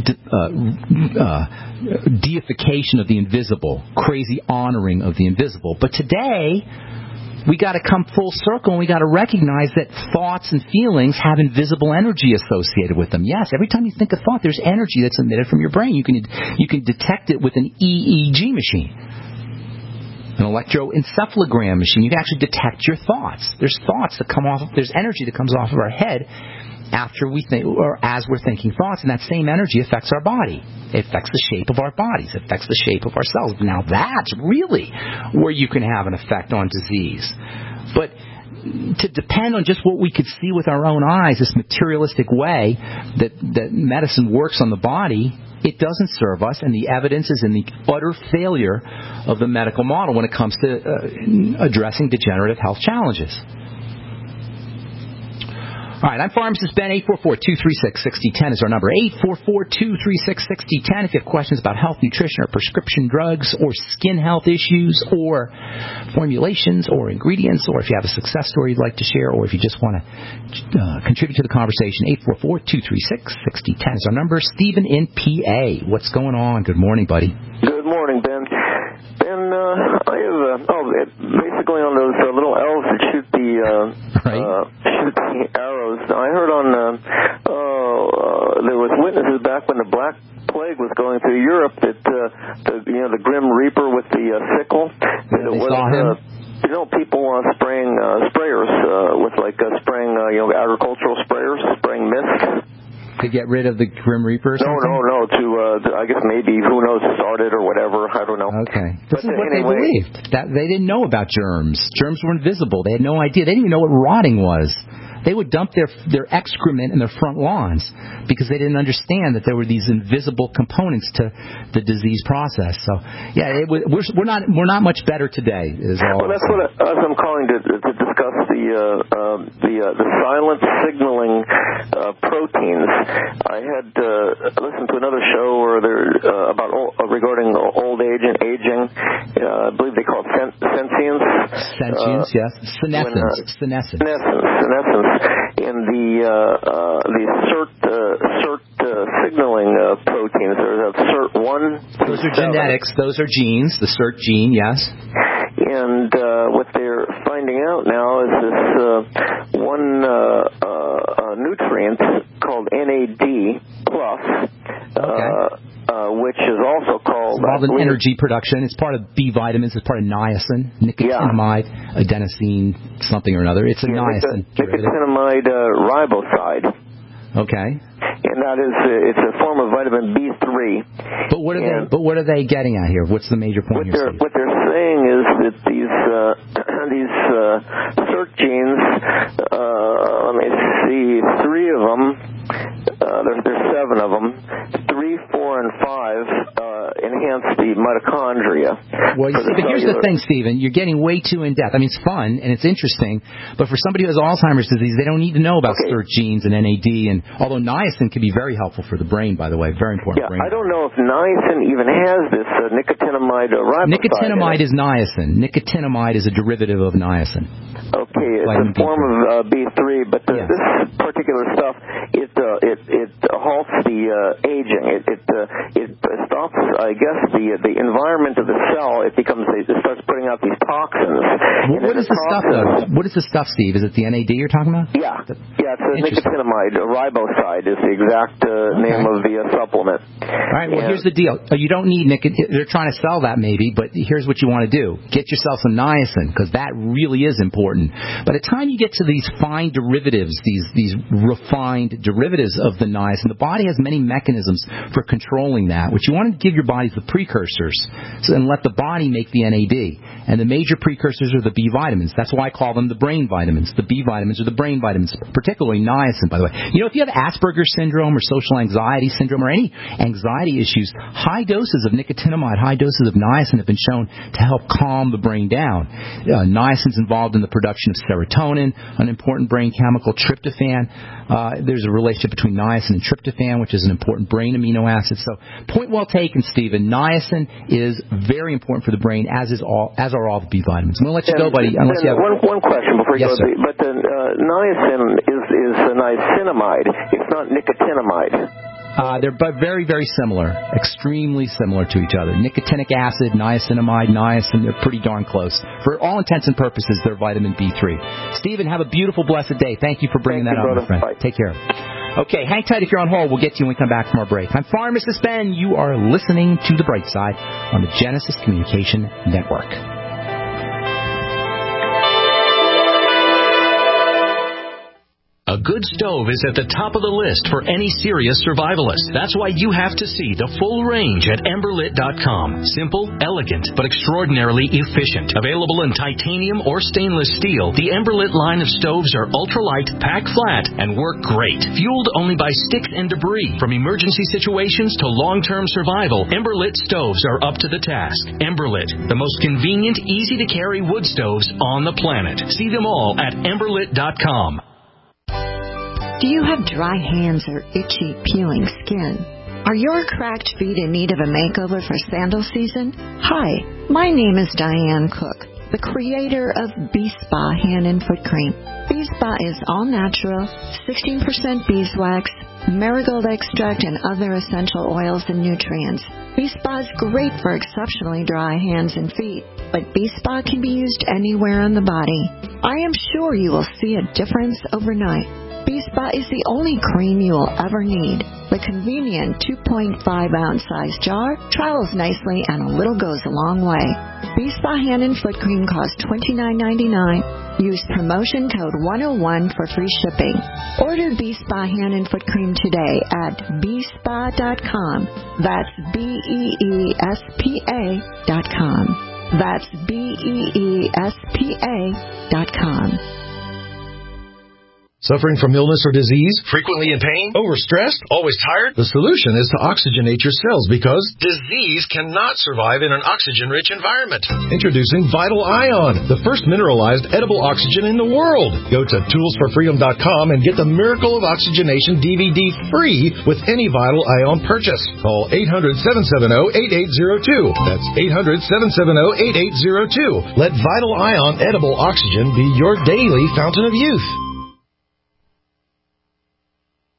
deification of the invisible, crazy honoring of the invisible. But today, we got to come full circle, and we got to recognize that thoughts and feelings have invisible energy associated with them. Yes, every time you think a thought, there's energy that's emitted from your brain. You can detect it with an EEG machine, an electroencephalogram machine. You can actually detect your thoughts. There's thoughts that come off. There's energy that comes off of our head after we think, or as we're thinking thoughts, and that same energy affects our body. It affects the shape of our bodies. It affects the shape of our cells. Now that's really where you can have an effect on disease. But to depend on just what we could see with our own eyes, this materialistic way that medicine works on the body, it doesn't serve us, and the evidence is in the utter failure of the medical model when it comes to addressing degenerative health challenges. All right, I'm Pharmacist Ben. 844-236-6010 is our number. 844-236-6010 if you have questions about health, nutrition, or prescription drugs, or skin health issues, or formulations, or ingredients, or if you have a success story you'd like to share, or if you just want to contribute to the conversation. 844-236-6010 is our number. Stephen in PA. What's going on? Good morning, buddy. Good morning, Ben. Ben, I have basically on those little elves that shoot the arrows. I heard on there was witnesses back when the Black Plague was going through Europe that the Grim Reaper with the sickle. Yeah, they saw him. People spraying sprayers with spraying agricultural sprayers, spraying mist. To get rid of the Grim Reaper or something? No. To I guess maybe, who knows, start it or whatever. I don't know. Okay. This is what they believed. That they didn't know about germs. Germs were invisible. They had no idea. They didn't even know what rotting was. They would dump their excrement in their front lawns because they didn't understand that there were these invisible components to the disease process. So, yeah, we're not much better today. Well, that's what I'm calling to discuss the silent signaling proteins. I had listened to another show where regarding old age and aging. I believe they call it sentience. Sentience, yes. Senescence. In the SIRT signaling proteins. There's a SIRT1. Those are genetics. Those are genes. The SIRT gene, yes. And what they're finding out now is this one nutrient called NAD+, which is also called... It's involved in energy production. It's part of B vitamins. It's part of niacin, nicotinamide, adenosine, something or another. It's a niacin. Nicotinamide riboside. Okay. And that is, it's a form of vitamin B3. But what are they getting at here? What's the major point here, Steve? What they're saying is that these SERT genes, let me see, 3 of them, there's 7 of them, 3, 4, and 5 enhance the mitochondria. Well, you see, but here's the thing, Stephen. You're getting way too in-depth. I mean, it's fun and it's interesting, but for somebody who has Alzheimer's disease, they don't need to know about SERT genes and NAD, and although niacin can be very helpful for the brain, by the way, very important. Yeah, I don't know if niacin even has this nicotinamide riboside. Nicotinamide is niacin. Nicotinamide is a derivative of niacin. Okay, it's a form of B3, but this particular stuff, it halts the aging. It stops, I guess, the environment of the cell. It starts putting out these toxins. What is the stuff, though? What is the stuff, Steve? Is it the NAD you're talking about? Yeah, it's a nicotinamide riboside is the exact name of the supplement. All right, well, here's the deal. You don't need nicotine. They're trying to sell that maybe, but here's what you want to do. Get yourself some niacin, because that really is important. By the time you get to these fine derivatives, these refined derivatives of the niacin, the body has many mechanisms for controlling that. What you want to give your body is the precursors, and let the body make the NAD. And the major precursors are the B vitamins. That's why I call them the brain vitamins. The B vitamins are the brain vitamins, particularly niacin, by the way. You know, if you have Asperger's syndrome or social anxiety syndrome or any anxiety issues, high doses of nicotinamide, high doses of niacin have been shown to help calm the brain down. Niacin's involved in the production of serotonin, an important brain chemical, tryptophan. There's a relationship between niacin and tryptophan, which is an important brain amino acid. So, point well taken, Stephen. Niacin is very important for the brain, as are all the B vitamins. I'm going to let you go, buddy. Unless you have one question before you go. Sir. But the niacin is a niacinamide. It's not nicotinamide. They're very, very similar, extremely similar to each other. Nicotinic acid, niacinamide, niacin, they're pretty darn close. For all intents and purposes, they're vitamin B3. Stephen, have a beautiful, blessed day. Thank you for bringing that up, my friend. Bye. Take care. Okay, hang tight if you're on hold. We'll get to you when we come back from our break. I'm Pharmacist Ben. You are listening to The Bright Side on the Genesis Communication Network. A good stove is at the top of the list for any serious survivalist. That's why you have to see the full range at Emberlit.com. Simple, elegant, but extraordinarily efficient. Available in titanium or stainless steel, the Emberlit line of stoves are ultralight, pack flat, and work great. Fueled only by sticks and debris. From emergency situations to long-term survival, Emberlit stoves are up to the task. Emberlit, the most convenient, easy-to-carry wood stoves on the planet. See them all at Emberlit.com. Do you have dry hands or itchy, peeling skin? Are your cracked feet in need of a makeover for sandal season? Hi, my name is Diane Cook, the creator of B-Spa Hand and Foot Cream. B-Spa is all natural, 16% beeswax, marigold extract, and other essential oils and nutrients. B-Spa is great for exceptionally dry hands and feet, but B-Spa can be used anywhere on the body. I am sure you will see a difference overnight. B-Spa is the only cream you will ever need. The convenient 2.5-ounce size jar travels nicely and a little goes a long way. B-Spa Hand and Foot Cream costs $29.99. Use promotion code 101 for free shipping. Order B-Spa Hand and Foot Cream today at bspa.com. That's BEESPA.com. That's BEESPA.com. Suffering from illness or disease? Frequently in pain? Overstressed? Always tired? The solution is to oxygenate your cells because disease cannot survive in an oxygen-rich environment. Introducing Vital Ion, the first mineralized edible oxygen in the world. Go to toolsforfreedom.com and get the Miracle of Oxygenation DVD free with any Vital Ion purchase. Call 800-770-8802. That's 800-770-8802. Let Vital Ion edible oxygen be your daily fountain of youth.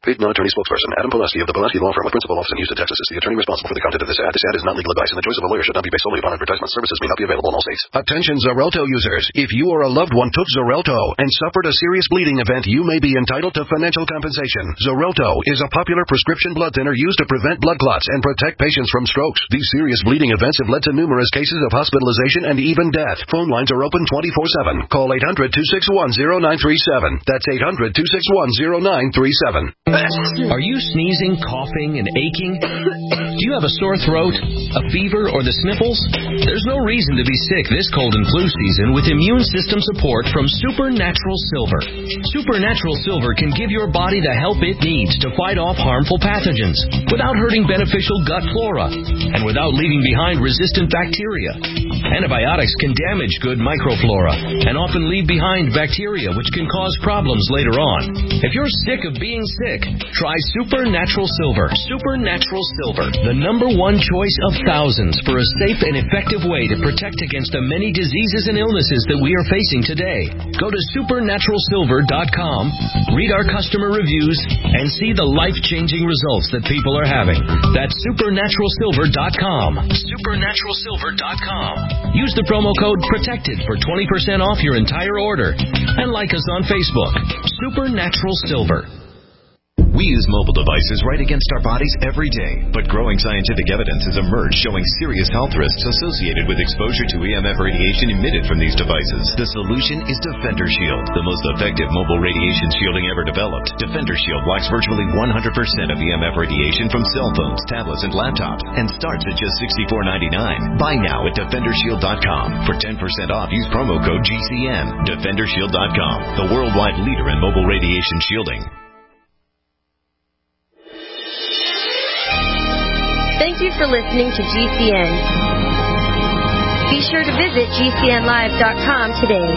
Paid non-attorney spokesperson Adam Pulaski of the Pulaski Law Firm with principal office in Houston, Texas is the attorney responsible for the content of this ad. This ad is not legal advice, and the choice of a lawyer should not be based solely upon advertisement. Services may not be available in all states. Attention Xarelto users. If you or a loved one took Xarelto and suffered a serious bleeding event, you may be entitled to financial compensation. Xarelto is a popular prescription blood thinner used to prevent blood clots and protect patients from strokes. These serious bleeding events have led to numerous cases of hospitalization and even death. Phone lines are open 24/7. Call 800-261-0937. That's 800-261-0937. Are you sneezing, coughing, and aching? Do you have a sore throat, a fever, or the sniffles? There's no reason to be sick this cold and flu season with immune system support from Supernatural Silver. Supernatural Silver can give your body the help it needs to fight off harmful pathogens without hurting beneficial gut flora and without leaving behind resistant bacteria. Antibiotics can damage good microflora and often leave behind bacteria which can cause problems later on. If you're sick of being sick, try Supernatural Silver. Supernatural Silver, the #1 choice of thousands for a safe and effective way to protect against the many diseases and illnesses that we are facing today. Go to supernaturalsilver.com, read our customer reviews, and see the life-changing results that people are having. That's supernaturalsilver.com. Supernaturalsilver.com. Use the promo code PROTECTED for 20% off your entire order. And like us on Facebook. Supernatural Silver. We use mobile devices right against our bodies every day, but growing scientific evidence has emerged showing serious health risks associated with exposure to EMF radiation emitted from these devices. The solution is Defender Shield, the most effective mobile radiation shielding ever developed. Defender Shield blocks virtually 100% of EMF radiation from cell phones, tablets, and laptops, and starts at just $64.99. Buy now at DefenderShield.com. For 10% off, use promo code GCN. DefenderShield.com, the worldwide leader in mobile radiation shielding. Thank you for listening to GCN. Be sure to visit GCNlive.com today.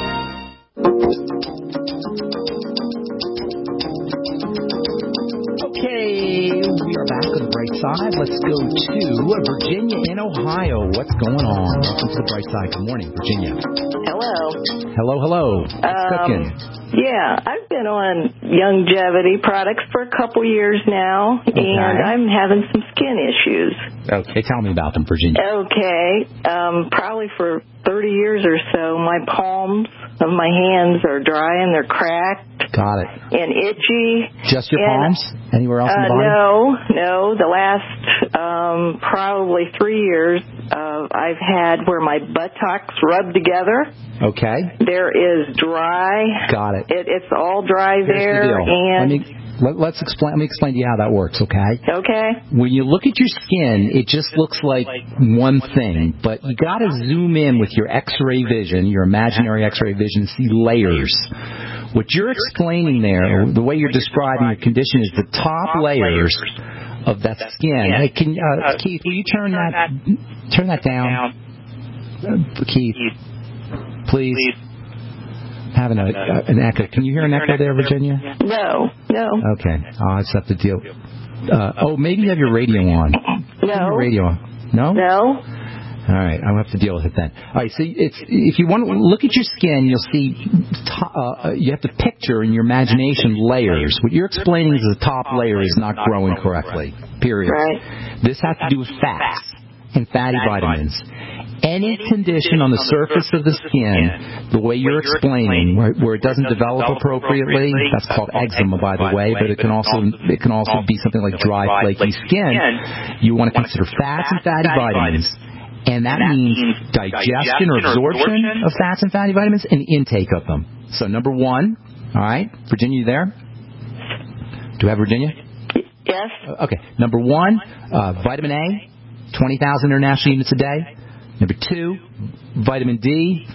Okay, we are back on the bright side. Let's go to Virginia in Ohio. What's going on? Welcome to the bright side. Good morning, Virginia. Hello. Hello. What's cooking? Yeah, I've been on Youngevity products for a couple years now, and I'm having some skin issues. Okay, tell me about them, Virginia. Okay, probably for 30 years or so, my palms of my hands are dry and they're cracked. Got it. And itchy. Just your palms? Anywhere else in the body? No. The last probably 3 years, I've had where my buttocks rub together. Okay. There is dry. Got it. It's all dry Here's there. The deal. And Let me explain to you how that works, okay? Okay. When you look at your skin, it just looks like one thing, but you got to zoom in with your X-ray vision, your imaginary X-ray vision, and see layers. What you're explaining there, the way you're describing your condition, is the top layers of that skin. Hey, Keith, will you turn that down? Keith, please. Having an echo. Can you hear an echo there, Virginia? No. Okay. I'll just have to deal. Maybe you have your radio on. No. Radio on. No? No. All right. I'll have to deal with it then. All right. So if you want to look at your skin, you'll see you have to picture in your imagination layers. What you're explaining is the top layer is not growing correctly. Period. Right. This has to do with fats and fatty vitamins. Any condition on the surface of the skin, the way you're explaining, where it doesn't develop appropriately, that's called eczema, by the way, but it can also be something like dry, flaky skin. You want to consider fats and fatty vitamins, and that means digestion or absorption of fats and fatty vitamins and intake of them. So number one, all right, Virginia, you there? Do you have Virginia? Yes. Okay. Number one, vitamin A, 20,000 international units a day. Number two, vitamin D.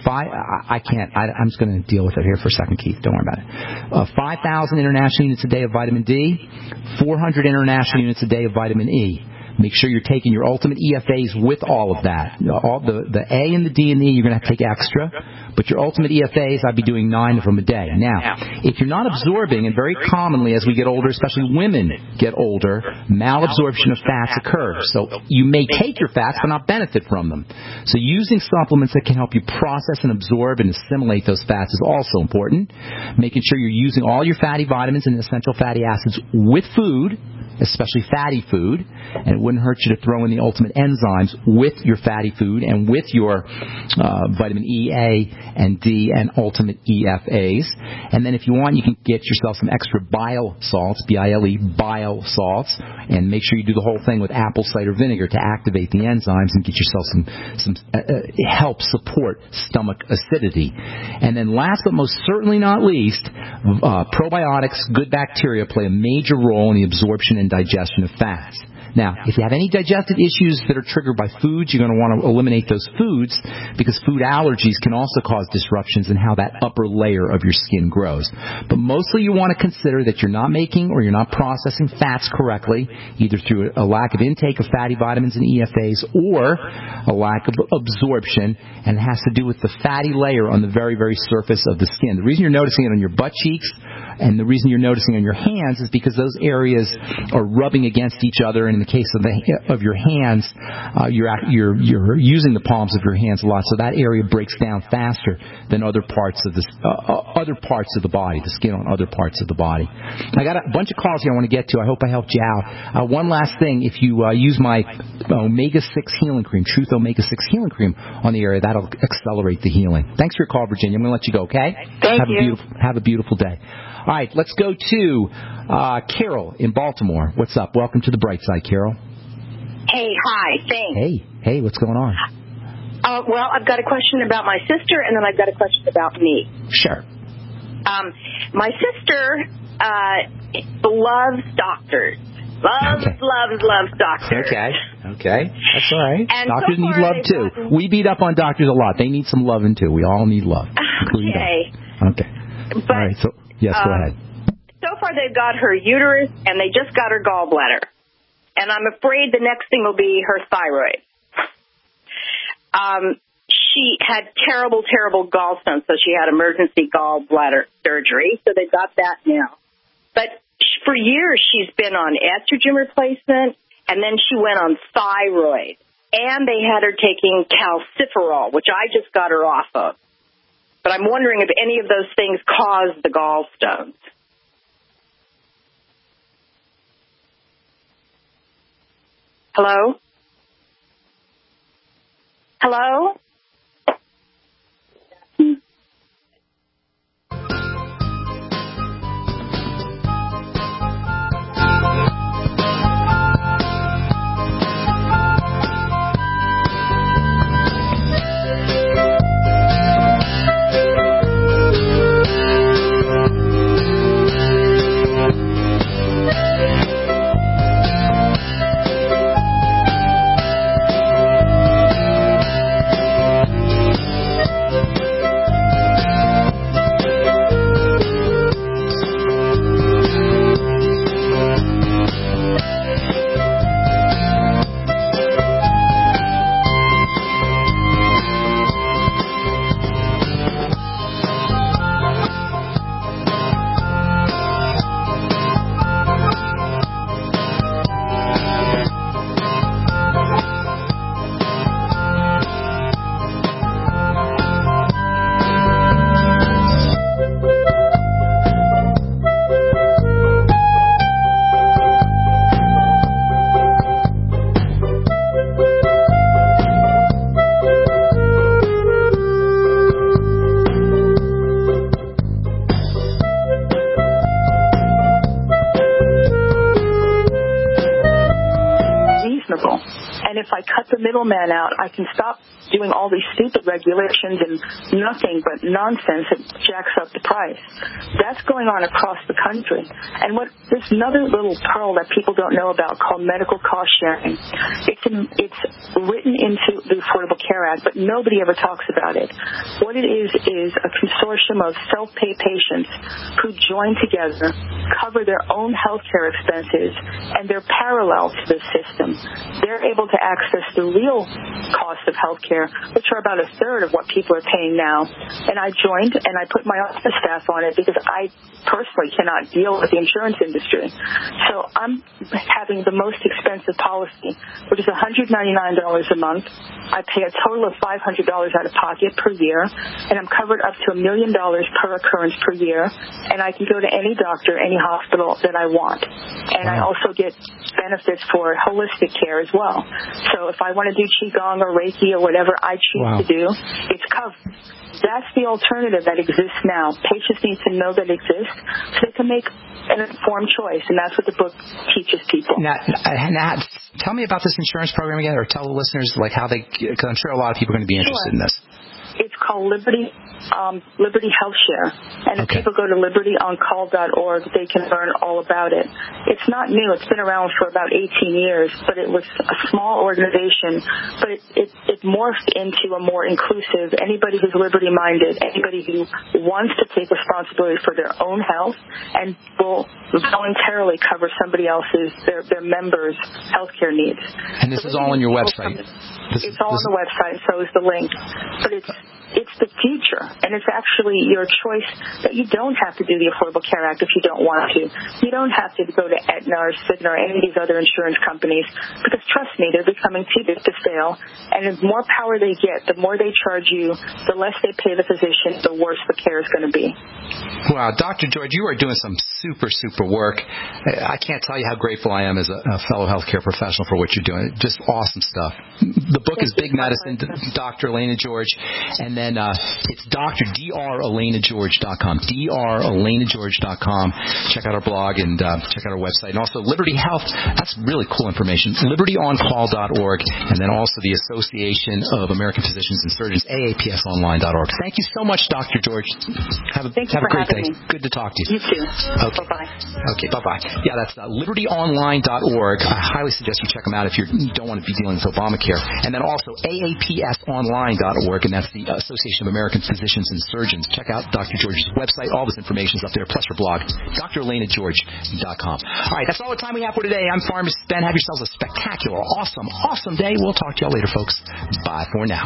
I'm just going to deal with it here for a second, Keith. Don't worry about it. 5,000 international units a day of vitamin D. 400 international units a day of vitamin E. Make sure you're taking your Ultimate EFAs with all of that. All the A and the D and the E, you're going to have to take extra. But your Ultimate EFAs, I'd be doing 9 of them a day. Now, if you're not absorbing, and very commonly as we get older, especially women get older, malabsorption of fats occurs. So you may take your fats but not benefit from them. So using supplements that can help you process and absorb and assimilate those fats is also important. Making sure you're using all your fatty vitamins and essential fatty acids with food, especially fatty food, and it wouldn't hurt you to throw in the Ultimate enzymes with your fatty food and with your vitamin E, A, and D, and Ultimate EFAs. And then if you want, you can get yourself some extra bile salts, B-I-L-E, bile salts, and make sure you do the whole thing with apple cider vinegar to activate the enzymes and get yourself some help support stomach acidity. And then last but most certainly not least, probiotics, good bacteria, play a major role in the absorption and digestion of fats. Now, if you have any digestive issues that are triggered by foods, you're going to want to eliminate those foods because food allergies can also cause disruptions in how that upper layer of your skin grows. But mostly you want to consider that you're not making or you're not processing fats correctly, either through a lack of intake of fatty vitamins and EFAs or a lack of absorption, and it has to do with the fatty layer on the very, very surface of the skin. The reason you're noticing it on your butt cheeks and the reason you're noticing on your hands is because those areas are rubbing against each other, and in the case of your hands, you're using the palms of your hands a lot, so that area breaks down faster than other parts of the body, the skin on other parts of the body. I got a bunch of calls here I want to get to. I hope I helped you out. One last thing, if you use my Omega-6 Healing Cream, Truth Omega-6 Healing Cream on the area, that'll accelerate the healing. Thanks for your call, Virginia. I'm going to let you go, okay? Thank you. Have a beautiful day. All right, let's go to Carol in Baltimore. What's up? Welcome to the bright side, Carol. Hey, hi, thanks. Hey, what's going on? Well, I've got a question about my sister, and then I've got a question about me. Sure. My sister loves doctors. Loves doctors. Okay. That's all right. And doctors so need love, too. We beat up on doctors a lot. They need some loving, too. We all need love. Okay. All right, so, yes, go ahead. So far, they've got her uterus, and they just got her gallbladder. And I'm afraid the next thing will be her thyroid. She had terrible, terrible gallstones, so she had emergency gallbladder surgery, so they've got that now. But for years, she's been on estrogen replacement, and then she went on thyroid. And they had her taking calciferol, which I just got her off of. But I'm wondering if any of those things cause the gallstones. Hello? Hello? And if I cut the middleman out, I can stop doing all these stupid regulations and nothing but nonsense that jacks up the price. That's going on across the country. And there's another little pearl that people don't know about called medical cost sharing. It's written into the Affordable Care Act, but nobody ever talks about it. What it is a consortium of self-pay patients who join together, cover their own health care expenses, and they're parallel to the system. They're able to access the real cost of health care, which are about a third of what people are paying now. And I joined, and I put my office staff on it because I personally cannot deal with the insurance industry. So I'm having the most expensive policy, which is $199 a month. I pay a total of $500 out of pocket per year, and I'm covered up to $1 million per occurrence per year, and I can go to any doctor, any hospital that I want. And I also get benefits for holistic care as well. So if I want to do Qigong or Reiki or whatever I choose to do, it's covered. That's the alternative that exists now. Patients need to know that it exists so they can make an informed choice, and that's what the book teaches people. Now, tell me about this insurance program again, or tell the listeners how they, because I'm sure a lot of people are going to be interested in this. It's called Liberty Health Share. And if people go to libertyoncall.org, they can learn all about it. It's not new. It's been around for about 18 years, but it was a small organization. But it morphed into a more inclusive, anybody who's liberty-minded, anybody who wants to take responsibility for their own health and will voluntarily cover somebody else's, their members' health care needs. And this is all on your website? It's all on the website, so is the link. But it's the future, and it's actually your choice that you don't have to do the Affordable Care Act if you don't want to. You don't have to go to Aetna or Cigna or any of these other insurance companies, because trust me, they're becoming too big to fail, and the more power they get, the more they charge you, the less they pay the physician, the worse the care is going to be. Wow, Dr. George, you are doing some super, super work. I can't tell you how grateful I am as a fellow healthcare professional for what you're doing. Just awesome stuff. The book is Big Medicine, Dr. Elena George, and then it's drelenageorge.com, drelenageorge.com. Check out our blog and check out our website. And also Liberty Health, that's really cool information, libertyoncall.org, and then also the Association of American Physicians and Surgeons, AAPSonline.org. Thank you so much, Dr. George. Have a great day. Good to talk to you. You too. Okay. Bye-bye. Okay, bye-bye. Yeah, that's libertyonline.org. I highly suggest you check them out if you don't want to be dealing with Obamacare. And then also AAPSonline.org, and that's the Association of American Physicians and Surgeons. Check out Dr. George's website. All this information is up there, plus her blog, drelenageorge.com. All right, that's all the time we have for today. I'm Pharmacist Ben. Have yourselves a spectacular, awesome day. We'll talk to y'all later, folks. Bye for now.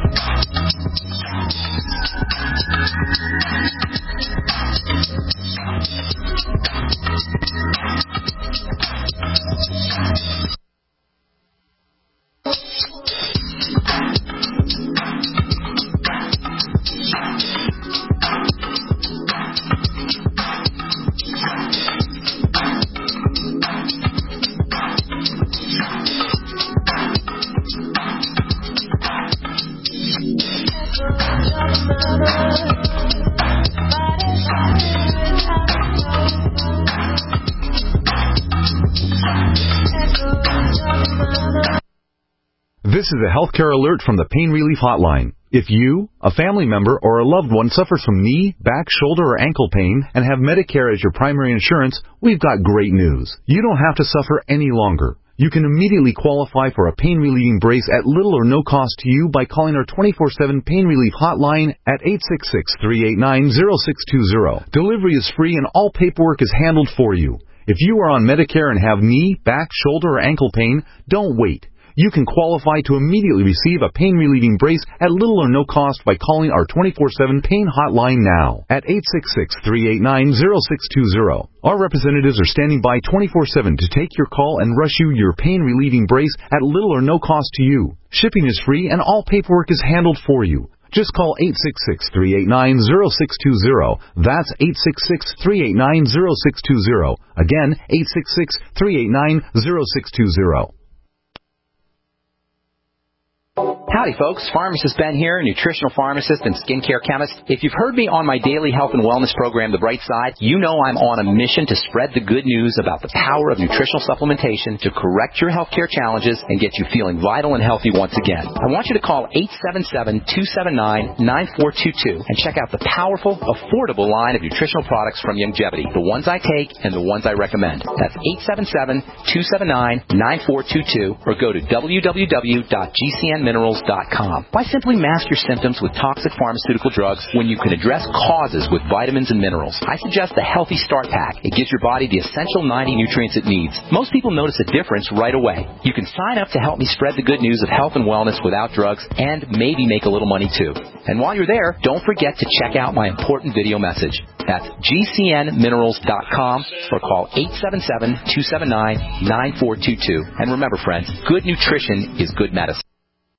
This is a healthcare alert from the Pain Relief Hotline. If you, a family member, or a loved one suffers from knee, back, shoulder, or ankle pain and have Medicare as your primary insurance, we've got great news. You don't have to suffer any longer. You can immediately qualify for a pain-relieving brace at little or no cost to you by calling our 24/7 Pain Relief Hotline at 866-389-0620. Delivery is free and all paperwork is handled for you. If you are on Medicare and have knee, back, shoulder, or ankle pain, don't wait. You can qualify to immediately receive a pain-relieving brace at little or no cost by calling our 24/7 Pain Hotline now at 866-389-0620. Our representatives are standing by 24/7 to take your call and rush you your pain-relieving brace at little or no cost to you. Shipping is free and all paperwork is handled for you. Just call 866-389-0620. That's 866-389-0620. Again, 866-389-0620. Howdy, folks. Pharmacist Ben here, nutritional pharmacist and skincare chemist. If you've heard me on my daily health and wellness program, The Bright Side, you know I'm on a mission to spread the good news about the power of nutritional supplementation to correct your healthcare challenges and get you feeling vital and healthy once again. I want you to call 877-279-9422 and check out the powerful, affordable line of nutritional products from Youngevity, the ones I take and the ones I recommend. That's 877-279-9422 or go to www.gcnminerals.com. Why simply mask your symptoms with toxic pharmaceutical drugs when you can address causes with vitamins and minerals? I suggest the Healthy Start Pack. It gives your body the essential 90 nutrients it needs. Most people notice a difference right away. You can sign up to help me spread the good news of health and wellness without drugs and maybe make a little money too. And while you're there, don't forget to check out my important video message. That's gcnminerals.com or call 877-279-9422. And remember, friends, good nutrition is good medicine.